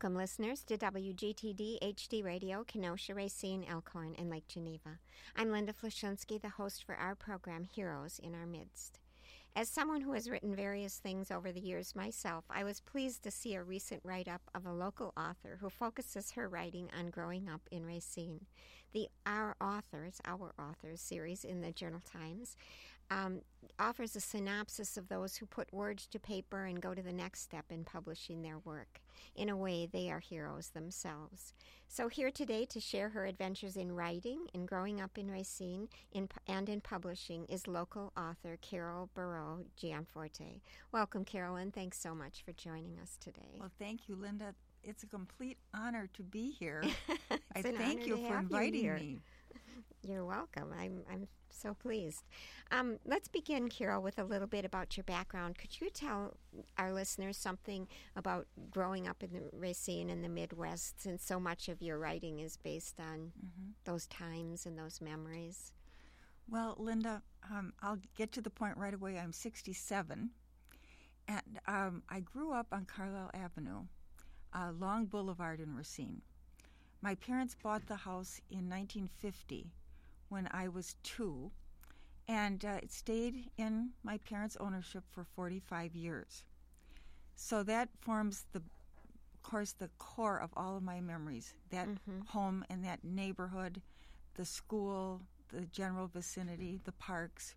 Welcome, listeners, to WGTD HD Radio, Kenosha, Racine, Elkhorn, and Lake Geneva. I'm Linda Flashinsky, the host for our program, Heroes in Our Midst. As someone who has written various things over the years myself, I was pleased to see a recent write-up of a local author who focuses her writing on growing up in Racine. The Our Authors series in the Journal Times offers a synopsis of those who put words to paper and go to the next step in publishing their work. In a way, they are heroes themselves. So here today to share her adventures in writing and growing up in Racine and in publishing is local author Carol Barreau Gianforte. Welcome, Carol, and thanks so much for joining us today. Well, thank you, Linda. It's a complete honor to be here. I an thank honor you to for have inviting you here. me. You're welcome. I'm so pleased. Let's begin, Carol, with a little bit about your background. Could you tell our listeners something about growing up in the Racine in the Midwest, since so much of your writing is based on those times and those memories? Well, Linda, I'll get to the point right away. I'm 67, and I grew up on Carlisle Avenue, Long Boulevard in Racine. My parents bought the house in 1950 when I was 2, and it stayed in my parents' ownership for 45 years. So that forms, of course, the core of all of my memories, that home and that neighborhood, the school, the general vicinity, the parks.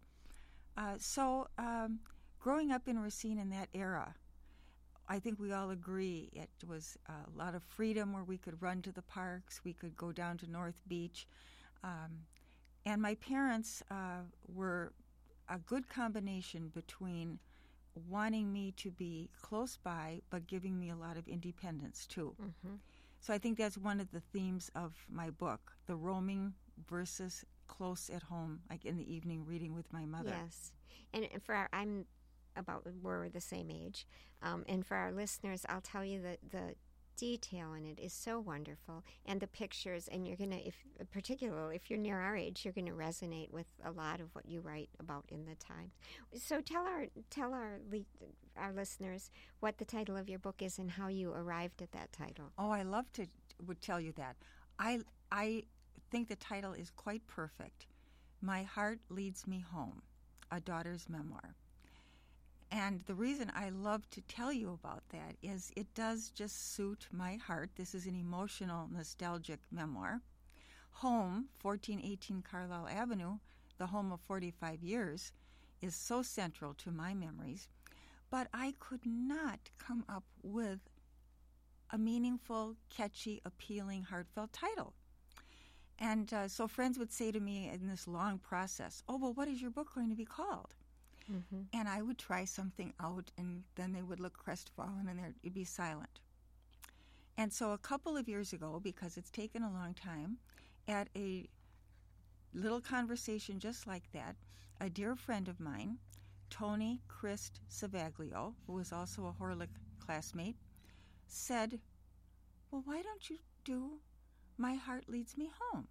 So growing up in Racine in that era, I think we all agree it was a lot of freedom where we could run to the parks, we could go down to North Beach. And my parents were a good combination between wanting me to be close by but giving me a lot of independence too. So I think that's one of the themes of my book, the roaming versus close at home, like in the evening reading with my mother. Yes. And we're the same age. And for our listeners, I'll tell you that the detail in it is so wonderful, and the pictures, and you're going to, particularly if you're near our age, you're going to resonate with a lot of what you write about in the Times. So tell our listeners what the title of your book is and how you arrived at that title. Oh, I love to would tell you that. I think the title is quite perfect. My Heart Leads Me Home, a Daughter's Memoir. And the reason I love to tell you about that is it does just suit my heart. This is an emotional, nostalgic memoir. Home, 1418 Carlisle Avenue, the home of 45 years, is so central to my memories. But I could not come up with a meaningful, catchy, appealing, heartfelt title. And so friends would say to me in this long process, "Oh, well, what is your book going to be called?" And I would try something out, and then they would look crestfallen, and it'd be silent. And so a couple of years ago, because it's taken a long time, at a little conversation just like that, a dear friend of mine, Tony Christ Savaglio, who was also a Horlick classmate, said, "Well, why don't you do My Heart Leads Me Home?"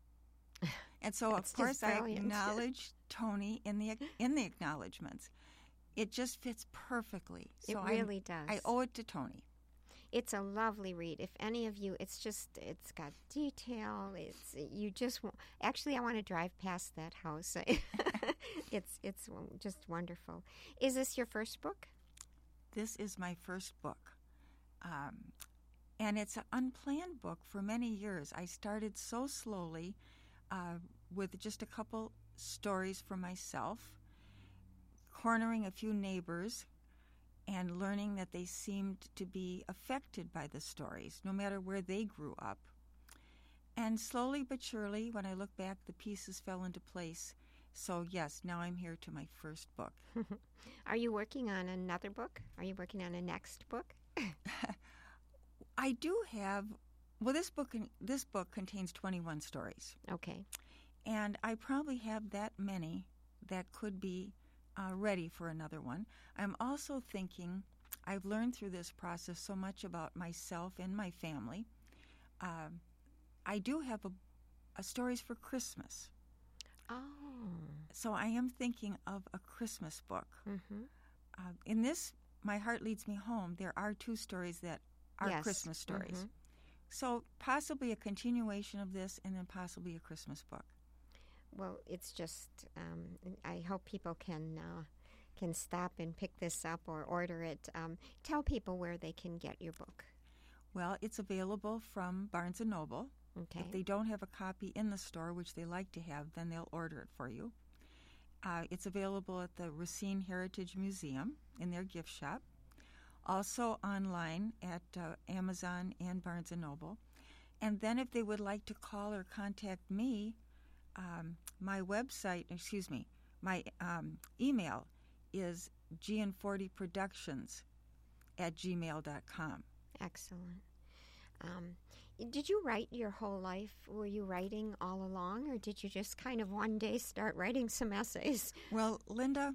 And so, of course, I acknowledged Tony in the acknowledgments. It just fits perfectly. So it really does. I owe it to Tony. It's a lovely read. If any of you, it's got detail. Actually, I want to drive past that house. It's just wonderful. Is this your first book? This is my first book. And it's an unplanned book for many years. I started so slowly with just a couple stories for myself, cornering a few neighbors, and learning that they seemed to be affected by the stories, no matter where they grew up. And slowly but surely, when I look back, the pieces fell into place. So, yes, now I'm here to my first book. Are you working on another book? Are you working on a next book? I do have. Well, this book contains 21 stories. Okay. And I probably have that many that could be ready for another one. I'm also thinking, I've learned through this process so much about myself and my family. I do have a stories for Christmas. Oh. So I am thinking of a Christmas book. In this, My Heart Leads Me Home, there are two stories that our Yes. Christmas stories. Mm-hmm. So possibly a continuation of this, and then possibly a Christmas book. Well, it's just, I hope people can stop and pick this up or order it. Tell people where they can get your book. Well, it's available from Barnes & Noble. Okay. If they don't have a copy in the store, which they like to have, then they'll order it for you. It's available at the Racine Heritage Museum in their gift shop. Also online at Amazon and Barnes & Noble. And then if they would like to call or contact me, my email is gian40productions@gmail.com. Excellent. Did you write your whole life? Were you writing all along, or did you just kind of one day start writing some essays? Well, Linda,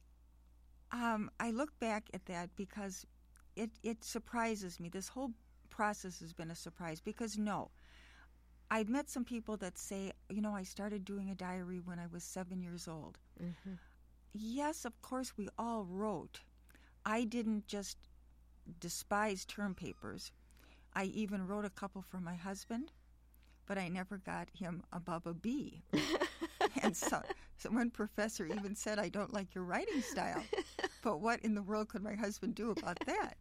I look back at that because it surprises me. This whole process has been a surprise because, I've met some people that say, I started doing a diary when I was 7 years old. Mm-hmm. Yes, of course, we all wrote. I didn't just despise term papers. I even wrote a couple for my husband, but I never got him above a B. And so one professor even said, I don't like your writing style. But what in the world could my husband do about that?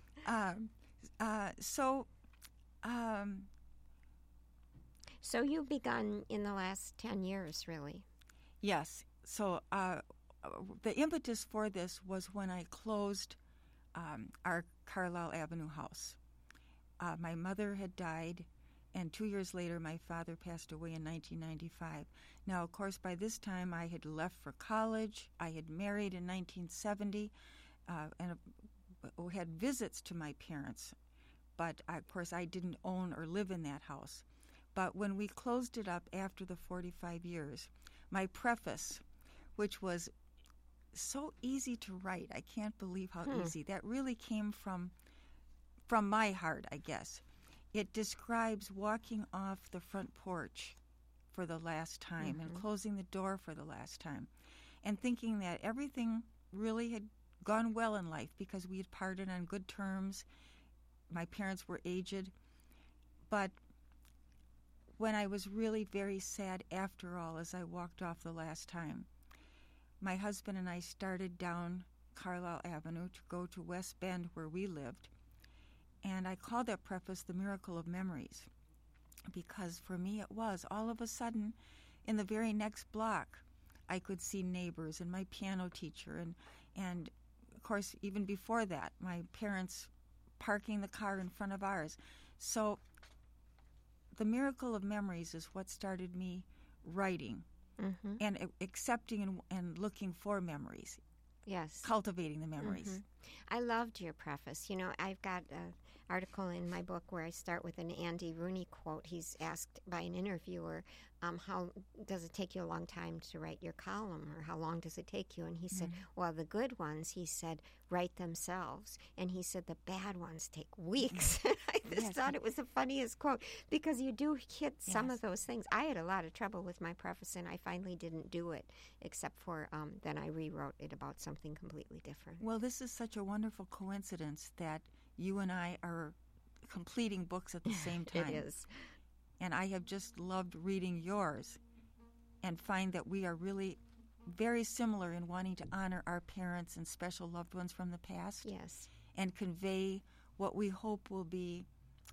So you've begun in the last 10 years, really? Yes. So the impetus for this was when I closed our Carlisle Avenue house. My mother had died, and 2 years later, my father passed away in 1995. Now, of course, by this time, I had left for college. I had married in 1970 and had visits to my parents. But, of course, I didn't own or live in that house. But when we closed it up after the 45 years, my preface, which was so easy to write, I can't believe how easy, that really came from my heart, I guess. It describes walking off the front porch for the last time and closing the door for the last time and thinking that everything really had gone well in life because we had parted on good terms. My parents were aged. But when I was really very sad after all, as I walked off the last time, my husband and I started down Carlisle Avenue to go to West Bend where we lived. And I called that preface The Miracle of Memories because for me it was. All of a sudden, in the very next block, I could see neighbors and my piano teacher and of course, even before that, my parents parking the car in front of ours. So The Miracle of Memories is what started me writing and accepting and looking for memories. Yes. Cultivating the memories. I loved your preface. I've got an article in my book where I start with an Andy Rooney quote. He's asked by an interviewer, how does it take you a long time to write your column, or how long does it take you? And he said, well, the good ones, he said, write themselves. And he said the bad ones take weeks. I just thought it was the funniest quote because you do hit some of those things. I had a lot of trouble with my preface, and I finally didn't do it, except for then I rewrote it about something completely different. Well, this is such a wonderful coincidence that you and I are completing books at the same time. It is. And I have just loved reading yours and find that we are really very similar in wanting to honor our parents and special loved ones from the past. Yes. And convey what we hope will be,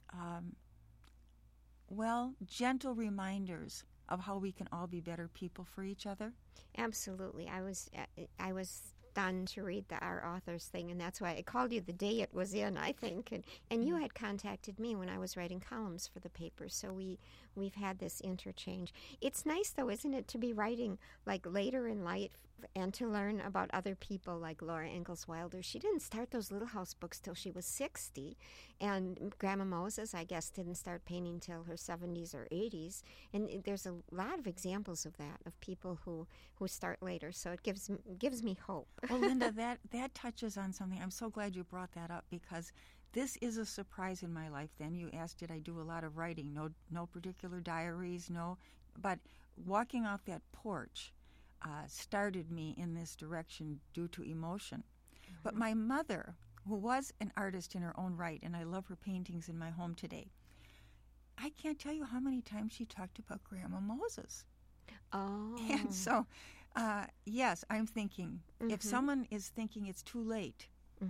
gentle reminders of how we can all be better people for each other. Absolutely. I was stunned to read our author's thing, and that's why I called you the day it was in, I think. And you had contacted me when I was writing columns for the paper, so we've had this interchange. It's nice, though, isn't it, to be writing like later in life and to learn about other people like Laura Ingalls Wilder. She didn't start those Little House books till she was 60, and Grandma Moses, I guess, didn't start painting till her 70s or 80s. And there's a lot of examples of that, of people who start later. So it gives me hope. Well, Linda, that touches on something. I'm so glad you brought that up because this is a surprise in my life. Then you asked, did I do a lot of writing? No particular diaries, but walking off that porch started me in this direction due to emotion. But my mother who was an artist in her own right, and I love her paintings in my home today. I can't tell you how many times she talked about Grandma Moses. Oh. And so, yes, I'm thinking, if someone is thinking it's too late,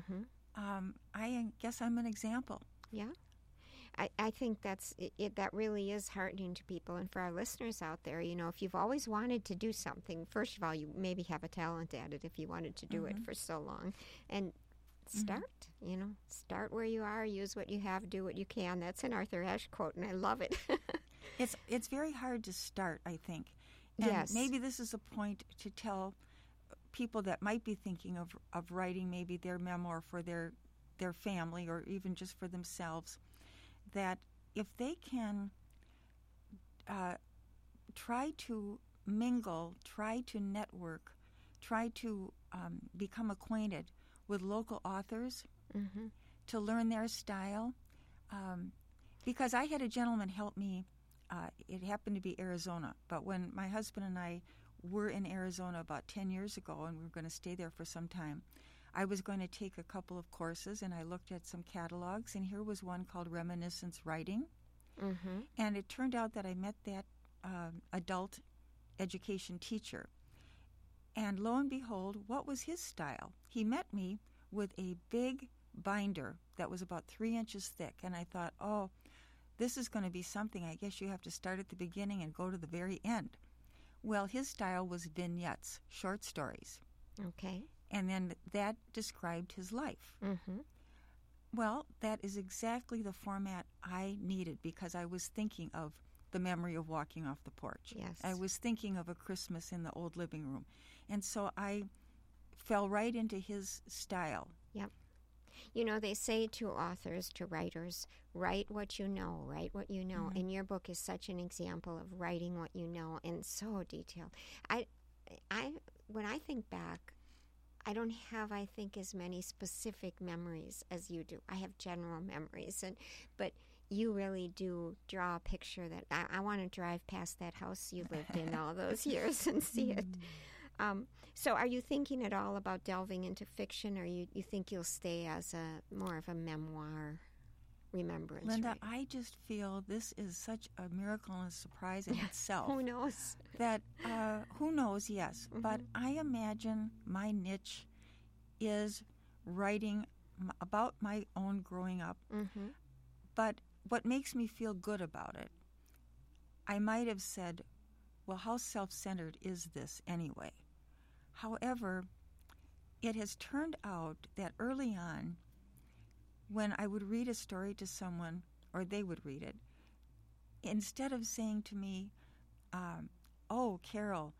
I guess I'm an example. Yeah. I think that really is heartening to people. And for our listeners out there, if you've always wanted to do something, first of all, you maybe have a talent at it if you wanted to do it for so long. And start, start where you are, use what you have, do what you can. That's an Arthur Ashe quote, and I love it. It's very hard to start, I think. And yes. maybe this is a point to tell people that might be thinking of writing maybe their memoir for their family or even just for themselves, that if they can try to mingle, try to network, try to become acquainted with local authors, to learn their style. Because I had a gentleman help me, it happened to be Arizona, but when my husband and I were in Arizona about 10 years ago and we were going to stay there for some time, I was going to take a couple of courses, and I looked at some catalogs, and here was one called Reminiscence Writing. And it turned out that I met that adult education teacher. And lo and behold, what was his style? He met me with a big binder that was about 3 inches thick, and I thought, oh, this is going to be something. I guess you have to start at the beginning and go to the very end. Well, his style was vignettes, short stories. Okay. And then that described his life. Well, that is exactly the format I needed because I was thinking of the memory of walking off the porch. Yes. I was thinking of a Christmas in the old living room. And so I fell right into his style. Yep. They say to authors, to writers, write what you know, write what you know. And your book is such an example of writing what you know and so detailed. When I think back, I don't have, I think, as many specific memories as you do. I have general memories, but you really do draw a picture that I want to drive past that house you lived in all those years and see it. So are you thinking at all about delving into fiction, or you think you'll stay as more of a memoir remembrance? Linda, I just feel this is such a miracle and a surprise in itself. Who knows? That, who knows, yes. But I imagine my niche is writing about my own growing up. But what makes me feel good about it, I might have said, well, how self-centered is this anyway? However, it has turned out that early on, when I would read a story to someone, or they would read it, instead of saying to me, oh, Carol,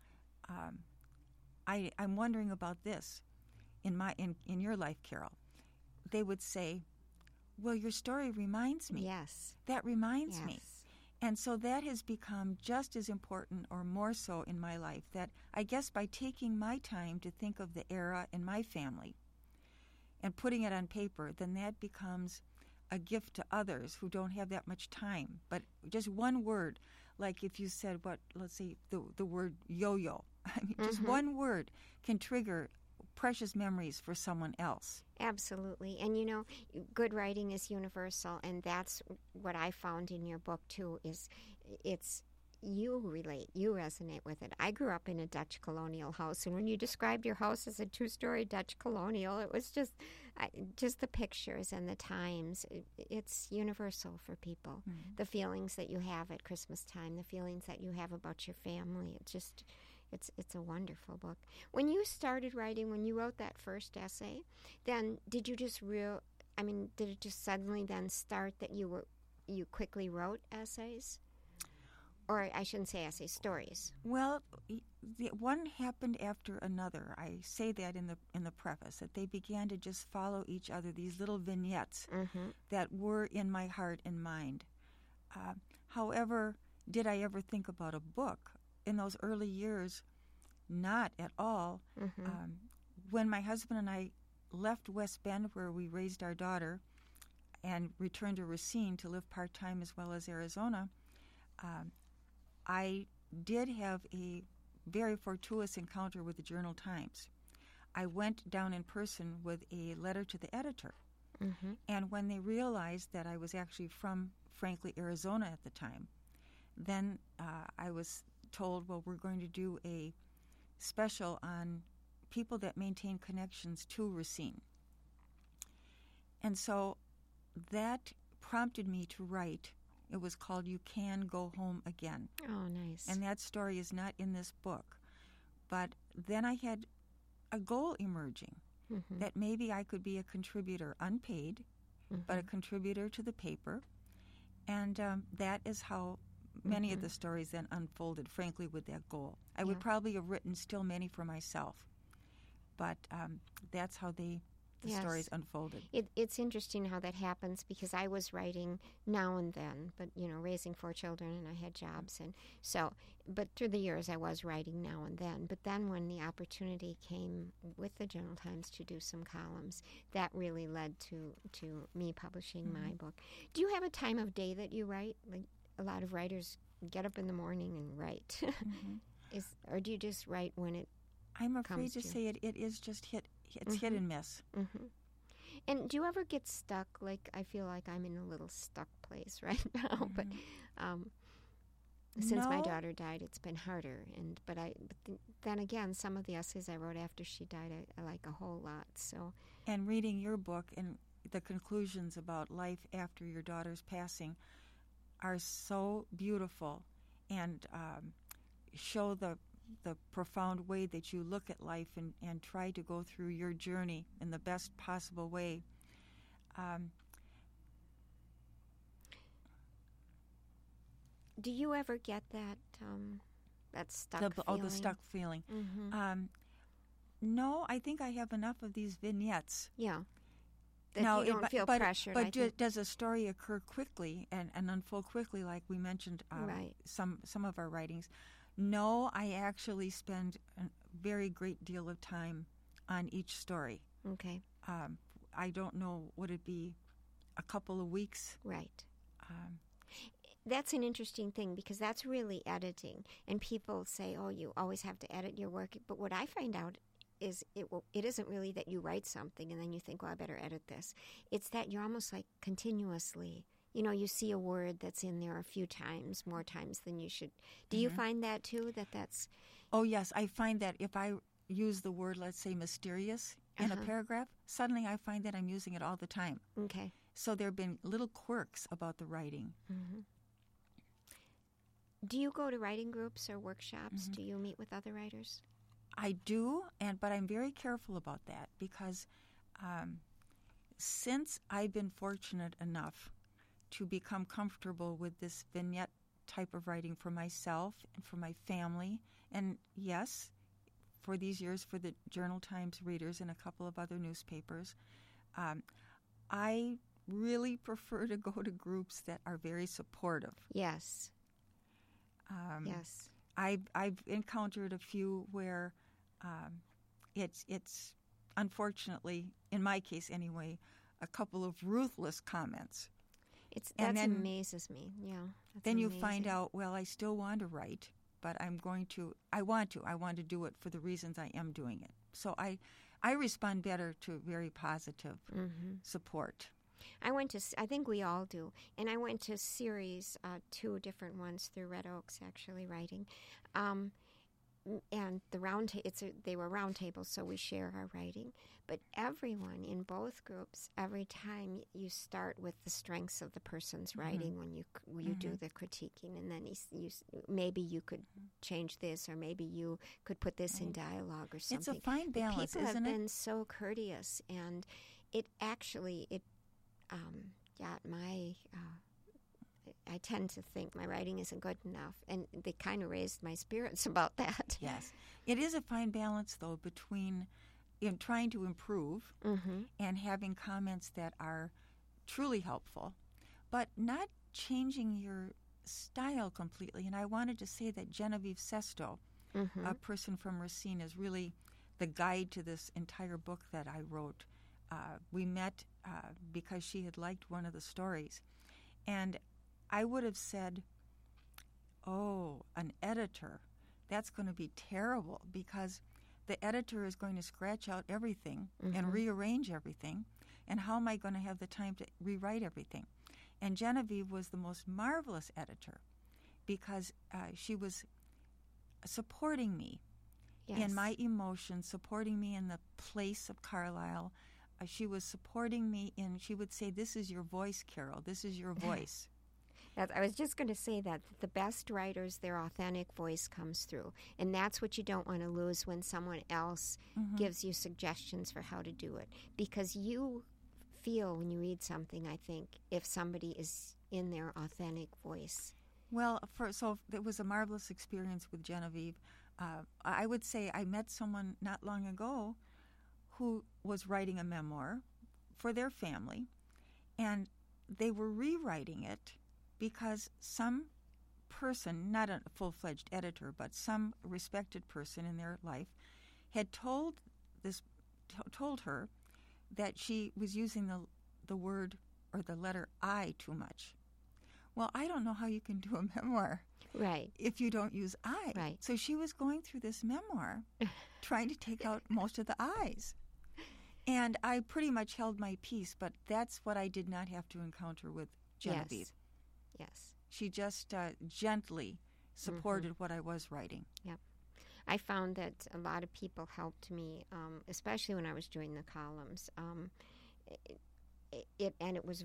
I'm wondering about this in your life, Carol, they would say, well, your story reminds me. Yes. That reminds me. And so that has become just as important or more so in my life, that I guess by taking my time to think of the era in my family and putting it on paper, then that becomes a gift to others who don't have that much time. But just one word, like if you said, let's say the word yo-yo, I mean, just one word can trigger precious memories for someone else. Absolutely. And good writing is universal, and that's what I found in your book too, is you relate, you resonate with it. I grew up in a Dutch colonial house, and when you described your house as a 2-story Dutch colonial, it was just the pictures and the times. It's universal for people. The feelings that you have at Christmas time, the feelings that you have about your family. It's a wonderful book. When you started writing, when you wrote that first essay, then did you just did it just suddenly then start that you quickly wrote essays? Or I shouldn't say essays, stories. Well, one happened after another. I say that in the preface, that they began to just follow each other, these little vignettes that were in my heart and mind. However, did I ever think about a book? In those early years, not at all. When my husband and I left West Bend, where we raised our daughter, and returned to Racine to live part-time as well as Arizona, I did have a very fortuitous encounter with the Journal-Times. I went down in person with a letter to the editor. Mm-hmm. And when they realized that I was actually from, frankly, Arizona at the time, then I was told, well, we're going to do a special on people that maintain connections to Racine. And so that prompted me to write. It was called You Can Go Home Again. Oh, nice. And that story is not in this book. But then I had a goal emerging, mm-hmm. that maybe I could be a contributor, unpaid, mm-hmm. but a contributor to the paper. And that is how many mm-hmm. of the stories then unfolded, frankly, with that goal. I would probably have written still many for myself, but that's how the yes. stories unfolded. It's interesting how that happens, because I was writing now and then, but, raising 4 children, and I had jobs. And so, but through the years I was writing now and then. But then when the opportunity came with the Journal Times to do some columns, that really led to me publishing mm-hmm. my book. Do you have a time of day that you write? Like a lot of writers get up in the morning and write. mm-hmm. Or do you just write when it I'm afraid comes to say it is just it's mm-hmm. hit and miss. Mm-hmm. And do you ever get stuck? Like, I feel like I'm in a little stuck place right now. Mm-hmm. But since my No. daughter died, it's been harder. But then again, some of the essays I wrote after she died, I like a whole lot. So. And reading your book and the conclusions about life after your daughter's passing are so beautiful, and show the profound way that you look at life and try to go through your journey in the best possible way. Do you ever get that stuck feeling? The stuck feeling. Mm-hmm. No, I think I have enough of these vignettes. Yeah. That you don't feel pressured. But does a story occur quickly and unfold quickly, like we mentioned right. some of our writings? No, I actually spend a very great deal of time on each story. Okay. I don't know, would it be a couple of weeks? Right. That's an interesting thing, because that's really editing. And people say, oh, you always have to edit your work. But what I find out is it isn't really that you write something and then you think, well, I better edit this. It's that you're almost like continuously, you see a word that's in there a few times, more times than you should. Do mm-hmm. you find that too, that's... Oh, yes. I find that if I use the word, let's say, mysterious in a paragraph, suddenly I find that I'm using it all the time. Okay. So there have been little quirks about the writing. Mm-hmm. Do you go to writing groups or workshops? Mm-hmm. Do you meet with other writers? I do, but I'm very careful about that, because since I've been fortunate enough to become comfortable with this vignette type of writing for myself and for my family, and yes, for these years for the Journal Times readers and a couple of other newspapers, I really prefer to go to groups that are very supportive. Yes. Yes. I've encountered a few where it's unfortunately, in my case anyway, a couple of ruthless comments. That amazes me. Yeah. Then you find out, well, I still want to write, but I want to do it for the reasons I am doing it. So I respond better to very positive mm-hmm. support. I think we all do. And I went to series, 2 different ones through Red Oaks, actually, writing. And they were round tables, so we share our writing. But everyone in both groups, every time you start with the strengths of the person's mm-hmm. writing when you mm-hmm. do the critiquing, and then maybe you could change this, or maybe you could put this in dialogue or something. It's a fine balance, People isn't have it? been so courteous, and it got my... I tend to think my writing isn't good enough, and they kind of raised my spirits about that. Yes. It is a fine balance, though, between trying to improve mm-hmm. and having comments that are truly helpful, but not changing your style completely. And I wanted to say that Genevieve Sesto, mm-hmm. a person from Racine, is really the guide to this entire book that I wrote. We met because she had liked one of the stories. And I would have said, oh, an editor, that's going to be terrible, because the editor is going to scratch out everything Mm-hmm. and rearrange everything, and how am I going to have the time to rewrite everything? And Genevieve was the most marvelous editor because she was supporting me Yes. in my emotions, supporting me in the place of Carlisle. She was supporting me she would say, "This is your voice, Carol. This is your voice." I was just going to say that the best writers, their authentic voice comes through. And that's what you don't want to lose when someone else gives you suggestions for how to do it. Because you feel when you read something, I think, if somebody is in their authentic voice. Well, so it was a marvelous experience with Genevieve. I would say I met someone not long ago who was writing a memoir for their family, and they were rewriting it because some person, not a full-fledged editor, but some respected person in their life, had told her that she was using the word or the letter I too much. Well, I don't know how you can do a memoir Right. if you don't use I. Right. So she was going through this memoir trying to take out most of the I's. And I pretty much held my peace, but that's what I did not have to encounter with Genevieve. Yes. She just gently supported what I was writing. Yep. I found that a lot of people helped me, especially when I was doing the columns. It was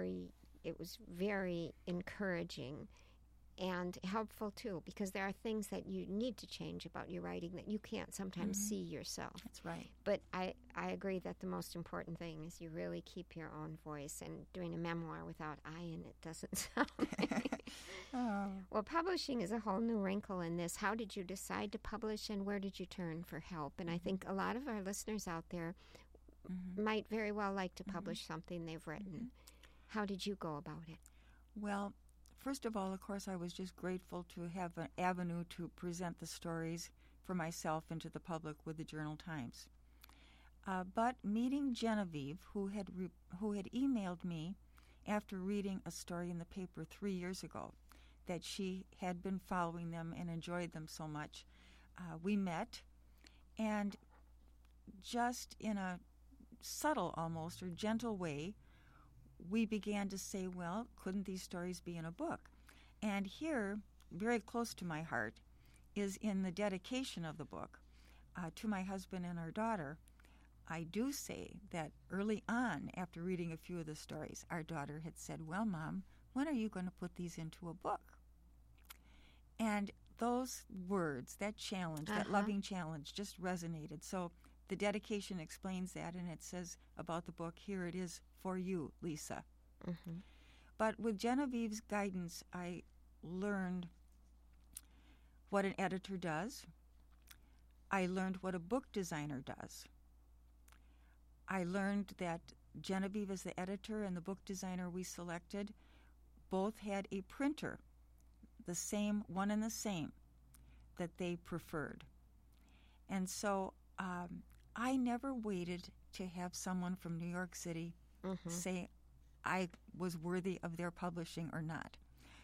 very encouraging and helpful too, because there are things that you need to change about your writing that you can't sometimes see yourself. That's right. But I agree that the most important thing is you really keep your own voice, and doing a memoir without I in it doesn't sound right. Oh. Well, publishing is a whole new wrinkle in this. How did you decide to publish, and where did you turn for help? And I think a lot of our listeners out there might very well like to publish something they've written. How did you go about it? Well, first of all, of course, I was just grateful to have an avenue to present the stories for myself and to the public with the Journal-Times. But meeting Genevieve, who had emailed me after reading a story in the paper 3 years ago, that she had been following them and enjoyed them so much, we met, and just in a subtle almost or gentle way, we began to say, well, couldn't these stories be in a book? And here, very close to my heart, is in the dedication of the book to my husband and our daughter. I do say that early on, after reading a few of the stories, our daughter had said, well, Mom, when are you going to put these into a book? And those words, that challenge, that loving challenge, just resonated. So the dedication explains that, and it says about the book, here it is for you, Lisa. But with Genevieve's guidance, I learned what an editor does. I learned what a book designer does. I learned that Genevieve, as the editor, and the book designer we selected both had a printer, the same, one and the same, that they preferred. And so I never waited to have someone from New York City say I was worthy of their publishing or not.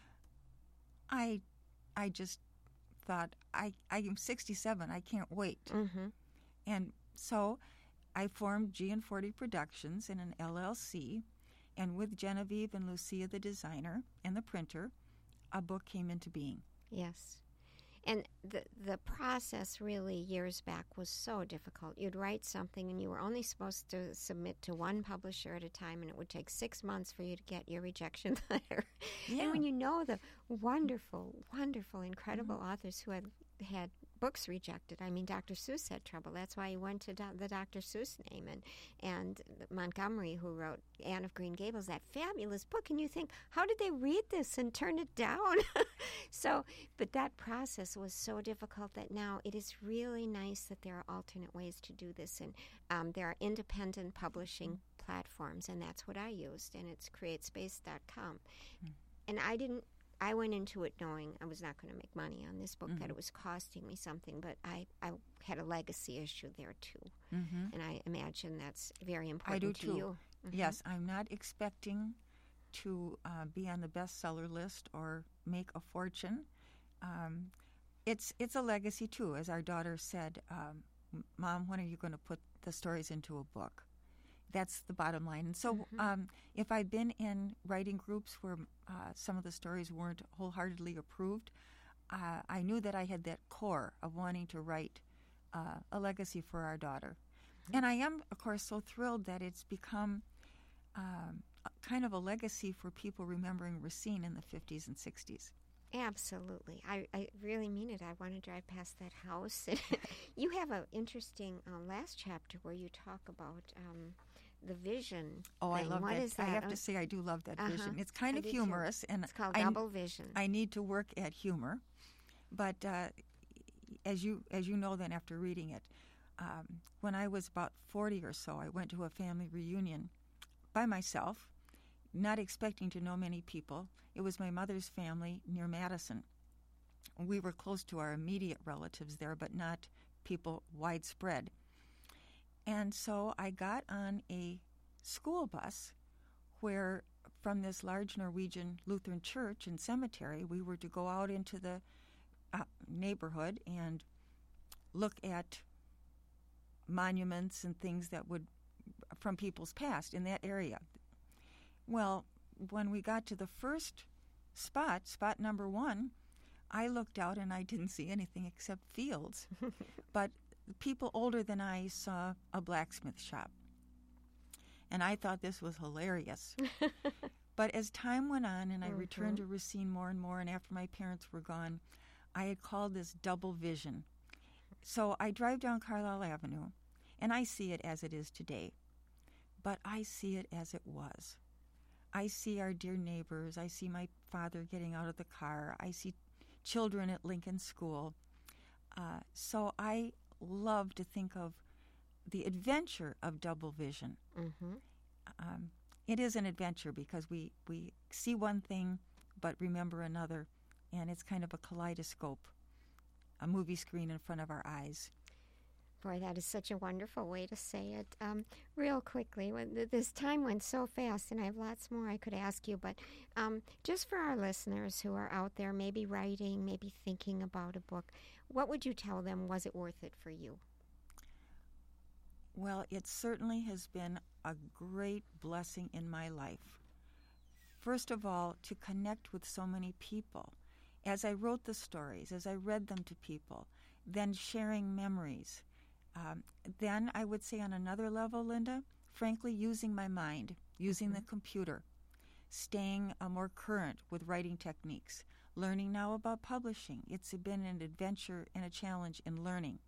I just thought, I am 67, I can't wait. And so I formed G&40 Productions in an LLC, and with Genevieve and Lucia, the designer, and the printer, a book came into being. Yes. And the process really years back was so difficult. You'd write something and you were only supposed to submit to one publisher at a time, and it would take 6 months for you to get your rejection letter. Yeah. And when you know the wonderful, wonderful, incredible authors who had books rejected. I mean, Dr. Seuss had trouble. That's why he went to the Dr. Seuss name. And Montgomery, who wrote Anne of Green Gables, that fabulous book. And you think, how did they read this and turn it down? But that process was so difficult that now it is really nice that there are alternate ways to do this. And there are independent publishing platforms, and that's what I used. And it's createspace.com. And I went into it knowing I was not going to make money on this book, that it was costing me something, but I had a legacy issue there too. And I imagine that's very important to you. Yes, I'm not expecting to be on the bestseller list or make a fortune. It's a legacy too. As our daughter said, Mom, when are you going to put the stories into a book? That's the bottom line. And so if I've been in writing groups where some of the stories weren't wholeheartedly approved, I knew that I had that core of wanting to write a legacy for our daughter. And I am, of course, so thrilled that it's become kind of a legacy for people remembering Racine in the 50s and 60s. Absolutely. I really mean it. I want to drive past that house. You have an interesting last chapter where you talk about the vision. Oh, thing. I love what that. Is that. I have to say I do love that vision. It's kind of humorous. And it's called Double Vision. I need to work at humor. But as you know then after reading it, when I was about 40 or so, I went to a family reunion by myself, not expecting to know many people. It was my mother's family near Madison. We were close to our immediate relatives there, but not people widespread. And so I got on a school bus where, from this large Norwegian Lutheran church and cemetery, we were to go out into the neighborhood and look at monuments and things that would, from people's past in that area. Well, when we got to the first spot number 1, I looked out and I didn't see anything except fields. But people older than I saw a blacksmith shop. And I thought this was hilarious. But as time went on and I returned to Racine more and more, and after my parents were gone, I had called this double vision. So I drive down Carlisle Avenue, and I see it as it is today. But I see it as it was. I see our dear neighbors. I see my father getting out of the car. I see children at Lincoln School. So I love to think of the adventure of double vision. It is an adventure because we see one thing but remember another, and it's kind of a kaleidoscope, a movie screen in front of our eyes. Boy, that is such a wonderful way to say it. Real quickly, this time went so fast, and I have lots more I could ask you, but just for our listeners who are out there, maybe writing, maybe thinking about a book, what would you tell them? Was it worth it for you? Well, it certainly has been a great blessing in my life. First of all, to connect with so many people. As I wrote the stories, as I read them to people, then sharing memories. Then I would say on another level, Linda, frankly, using my mind, using the computer, staying more current with writing techniques, learning now about publishing. It's been an adventure and a challenge in learning.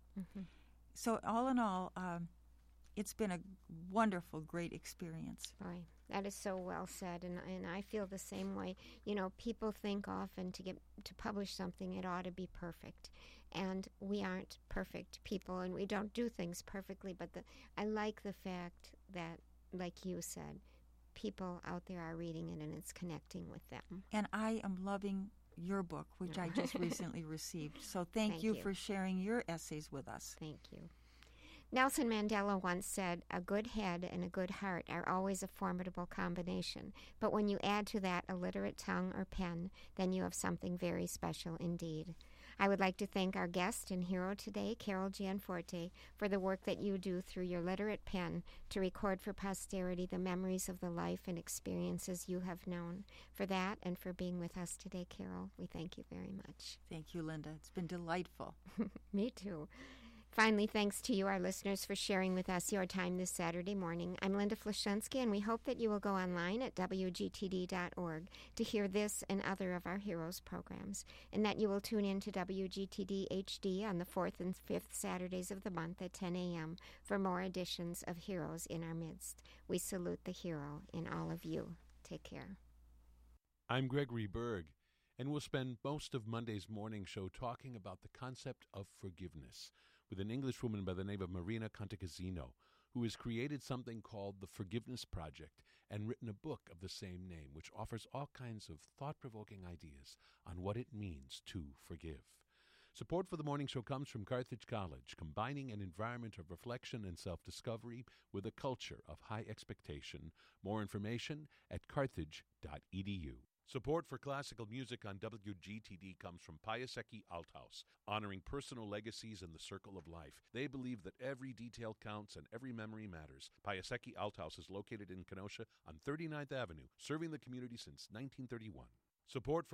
So all in all, it's been a wonderful, great experience. Boy, that is so well said, and I feel the same way. You know, people think often to publish something, it ought to be perfect. And we aren't perfect people, and we don't do things perfectly, but I like the fact that, like you said, people out there are reading it and it's connecting with them. And I am loving your book, which I just recently received. So thank you for sharing your essays with us. Thank you. Nelson Mandela once said, "A good head and a good heart are always a formidable combination, but when you add to that a literate tongue or pen, then you have something very special indeed." I would like to thank our guest and hero today, Carol Gianforte, for the work that you do through your literate pen to record for posterity the memories of the life and experiences you have known. For that and for being with us today, Carol, we thank you very much. Thank you, Linda. It's been delightful. Me too. Finally, thanks to you, our listeners, for sharing with us your time this Saturday morning. I'm Linda Flaszczynski, and we hope that you will go online at WGTD.org to hear this and other of our Heroes programs, and that you will tune in to WGTD HD on the 4th and 5th Saturdays of the month at 10 a.m. for more editions of Heroes in Our Midst. We salute the hero in all of you. Take care. I'm Gregory Berg, and we'll spend most of Monday's morning show talking about the concept of forgiveness with an English woman by the name of Marina Cantacuzino, who has created something called the Forgiveness Project and written a book of the same name, which offers all kinds of thought-provoking ideas on what it means to forgive. Support for the morning show comes from Carthage College, combining an environment of reflection and self-discovery with a culture of high expectation. More information at carthage.edu. Support for classical music on WGTD comes from Piasecki Althaus, honoring personal legacies in the circle of life. They believe that every detail counts and every memory matters. Piasecki Althaus is located in Kenosha on 39th Avenue, serving the community since 1931. Support for